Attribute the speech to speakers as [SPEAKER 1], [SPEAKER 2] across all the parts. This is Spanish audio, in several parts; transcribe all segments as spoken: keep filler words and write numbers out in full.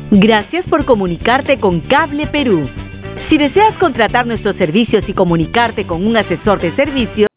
[SPEAKER 1] Gracias por comunicarte con Cable Perú. Si deseas contratar nuestros servicios y comunicarte con un asesor de servicio,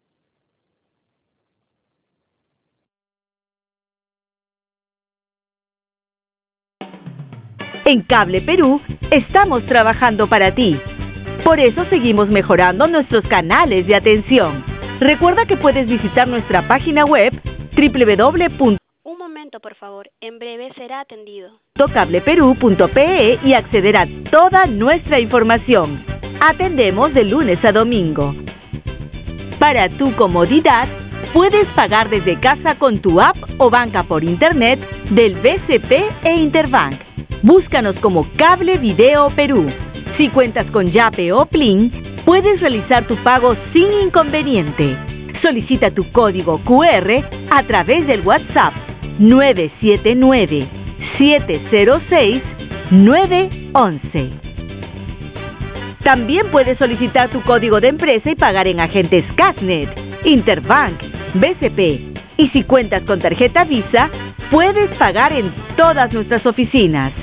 [SPEAKER 1] en Cable Perú estamos trabajando para ti. Por eso seguimos mejorando nuestros canales de atención. Recuerda que puedes visitar nuestra página web doble u doble u doble u punto
[SPEAKER 2] Un momento, por favor. En breve será atendido.
[SPEAKER 1] cableperú punto pe y acceder a toda nuestra información. Atendemos de lunes a domingo. Para tu comodidad, puedes pagar desde casa con tu app o banca por internet del B C P e Interbank. Búscanos como Cable Video Perú. Si cuentas con Yape o Plin, puedes realizar tu pago sin inconveniente. Solicita tu código cu erre a través del WhatsApp nueve siete nueve, siete cero seis, nueve once. También puedes solicitar tu código de empresa y pagar en agentes Cashnet, Interbank, B C P. Y si cuentas con tarjeta Visa, puedes pagar en todas nuestras oficinas.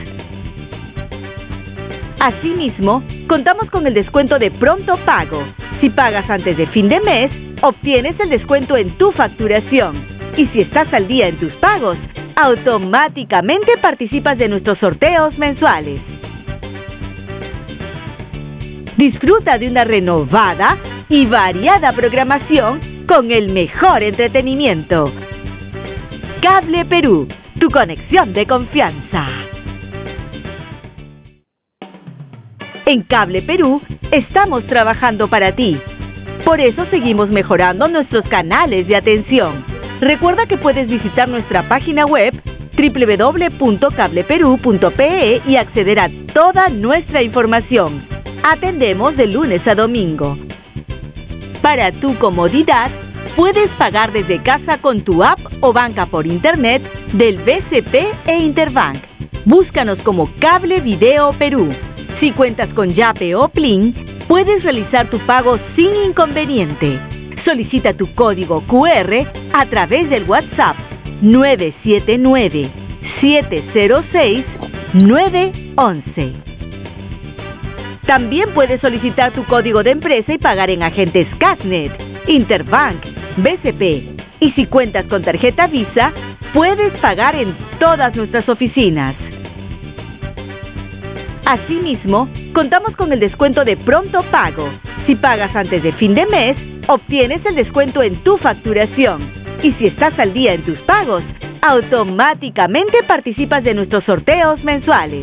[SPEAKER 1] Asimismo, contamos con el descuento de Pronto Pago. Si pagas antes de fin de mes, obtienes el descuento en tu facturación. Y si estás al día en tus pagos, automáticamente participas de nuestros sorteos mensuales. Disfruta de una renovada y variada programación con el mejor entretenimiento. Cable Perú, tu conexión de confianza. En Cable Perú estamos trabajando para ti. Por eso seguimos mejorando nuestros canales de atención. Recuerda que puedes visitar nuestra página web doble u doble u doble u punto cableperú punto pe y acceder a toda nuestra información. Atendemos de lunes a domingo. Para tu comodidad, puedes pagar desde casa con tu app o banca por internet del B C P e Interbank. Búscanos como Cable Video Perú. Si cuentas con Yape o Plin, puedes realizar tu pago sin inconveniente. Solicita tu código cu erre a través del WhatsApp nueve siete nueve, siete cero seis, nueve once. También puedes solicitar tu código de empresa y pagar en agentes Cashnet, Interbank, B C P. Y si cuentas con tarjeta Visa, puedes pagar en todas nuestras oficinas. Asimismo, contamos con el descuento de Pronto Pago. Si pagas antes de fin de mes, obtienes el descuento en tu facturación. Y si estás al día en tus pagos, automáticamente participas de nuestros sorteos mensuales.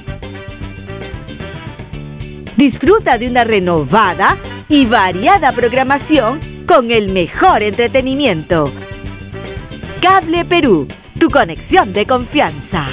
[SPEAKER 1] Disfruta de una renovada y variada programación con el mejor entretenimiento. Cable Perú, tu conexión de confianza.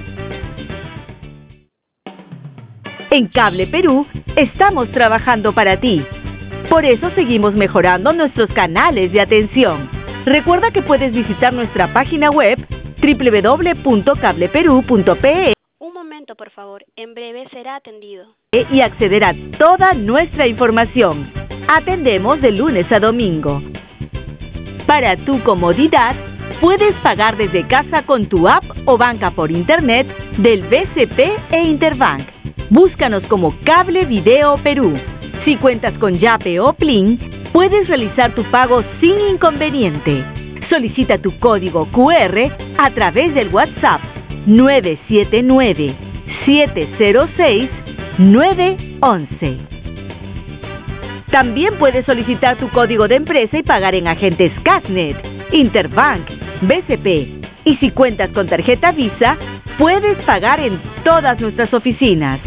[SPEAKER 1] En Cable Perú estamos trabajando para ti. Por eso seguimos mejorando nuestros canales de atención. Recuerda que puedes visitar nuestra página web doble u doble u doble u punto cableperú punto pe
[SPEAKER 2] Un momento, por favor. En breve será atendido.
[SPEAKER 1] y acceder a toda nuestra información. Atendemos de lunes a domingo. Para tu comodidad, puedes pagar desde casa con tu app o banca por internet del B C P e Interbank. Búscanos como Cable Video Perú. Si cuentas con Yape o Plin, puedes realizar tu pago sin inconveniente. Solicita tu código cu erre a través del WhatsApp nueve siete nueve, siete cero seis, nueve once. También puedes solicitar tu código de empresa y pagar en agentes Cashnet, Interbank, B C P. Y si cuentas con tarjeta Visa, puedes pagar en todas nuestras oficinas.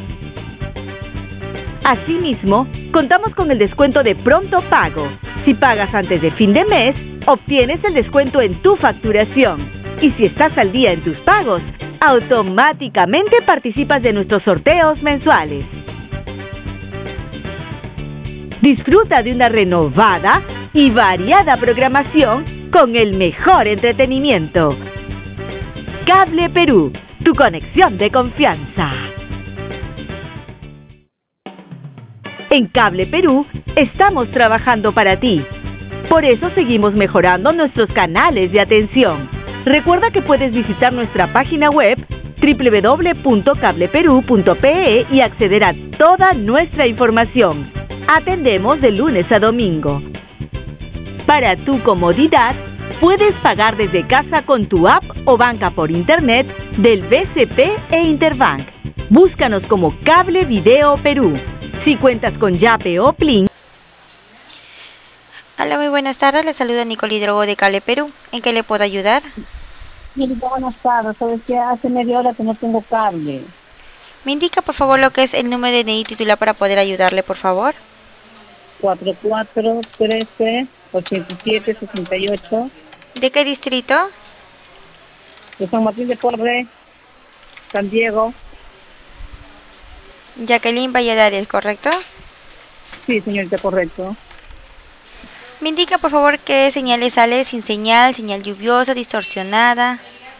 [SPEAKER 1] Asimismo, contamos con el descuento de Pronto Pago. Si pagas antes de fin de mes, obtienes el descuento en tu facturación. Y si estás al día en tus pagos, automáticamente participas de nuestros sorteos mensuales. Disfruta de una renovada y variada programación con el mejor entretenimiento. Cable Perú, tu conexión de confianza. En Cable Perú estamos trabajando para ti. Por eso seguimos mejorando nuestros canales de atención. Recuerda que puedes visitar nuestra página web doble u doble u doble u punto cable perú punto pe e y acceder a toda nuestra información. Atendemos de lunes a domingo. Para tu comodidad, puedes pagar desde casa con tu app o banca por internet del B C P e Interbank. Búscanos como Cable Video Perú. Si cuentas con Yape o Plin.
[SPEAKER 3] Hola, muy buenas tardes. Le saluda Nicole Hidrogo de Cable Perú. ¿En qué le puedo ayudar?
[SPEAKER 4] Mire, buenas tardes. Sabes que hace media hora que no tengo cable.
[SPEAKER 3] ¿Me indica, por favor, lo que es el número de D N I titular para poder ayudarle, por favor?
[SPEAKER 4] cuatro cuatro trece ochenta y siete sesenta y ocho.
[SPEAKER 3] ¿De qué distrito?
[SPEAKER 4] De San Martín de Porres, San Diego.
[SPEAKER 3] Jacqueline Valladares, ¿correcto?
[SPEAKER 4] Sí, señorita, correcto.
[SPEAKER 3] Me indica, por favor, qué señal le sale, sin señal, señal lluviosa, distorsionada.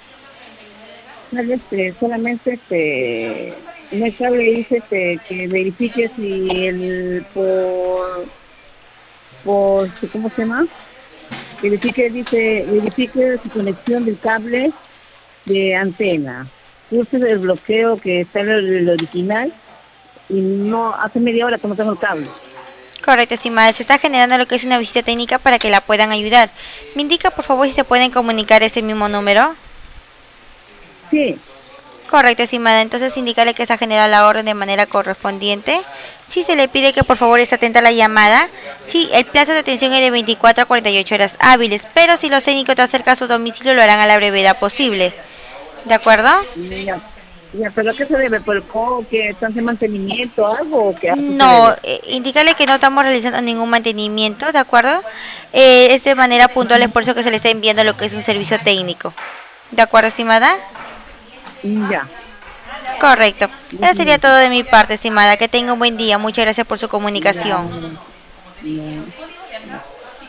[SPEAKER 4] Este, solamente este, en el cable dice este, que verifique si el por, por, ¿cómo se llama? Verifique, dice, verifique su conexión del cable de antena. Use el bloqueo que está en el, el original y no, hace media hora que no tengo el cable.
[SPEAKER 3] Correcto, estimada. Se está generando lo que es una visita técnica para que la puedan ayudar. ¿Me indica, por favor, si se pueden comunicar a ese mismo número?
[SPEAKER 4] Sí.
[SPEAKER 3] Correcto, estimada. Entonces, indicarle que se ha generado la orden de manera correspondiente. Sí, se le pide que por favor esté atenta a la llamada. Sí, el plazo de atención es de veinticuatro a cuarenta y ocho horas hábiles, pero si los técnicos te acercan a su domicilio lo harán a la brevedad posible. ¿De acuerdo?
[SPEAKER 4] Ya, ya, pero ¿a qué se debe? ¿Por el cobro que están de mantenimiento o algo? ¿O qué?
[SPEAKER 3] No, eh, indicarle que no estamos realizando ningún mantenimiento, ¿de acuerdo? Eh, es de manera puntual, es por eso que se le está enviando lo que es un servicio técnico. ¿De acuerdo, estimada?
[SPEAKER 4] Ya.
[SPEAKER 3] Correcto. Eso sería todo de mi parte, estimada. Que tenga un buen día. Muchas gracias por su comunicación.
[SPEAKER 4] Ya, ya.